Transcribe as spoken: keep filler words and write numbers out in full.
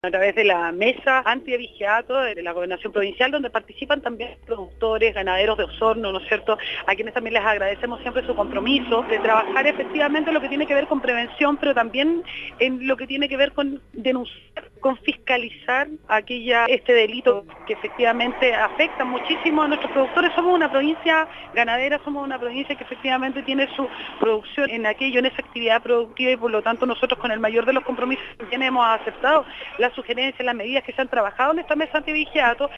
A través de la mesa anti-abigeato de la Gobernación Provincial, donde participan también productores, ganaderos de Osorno, ¿no es cierto?, a quienes también les agradecemos siempre su compromiso de trabajar efectivamente en lo que tiene que ver con prevención, pero también en lo que tiene que ver con denunciar, con fiscalizar aquella, este delito que efectivamente afecta muchísimo a nuestros productores. Somos una provincia ganadera, somos una provincia que efectivamente tiene su producción en aquello, en esa actividad productiva, y por lo tanto nosotros con el mayor de los compromisos también hemos aceptado las sugerencias, las medidas que se han trabajado en esta mesa anti-abigeato.